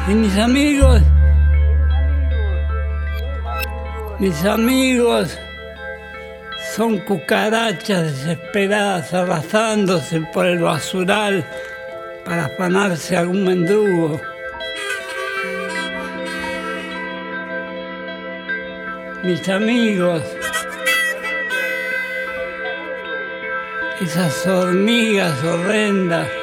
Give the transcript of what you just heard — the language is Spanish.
Y mis amigos son cucarachas desesperadas arrastrándose por el basural para afanarse a algún mendrugo. Mis amigos, esas hormigas horrendas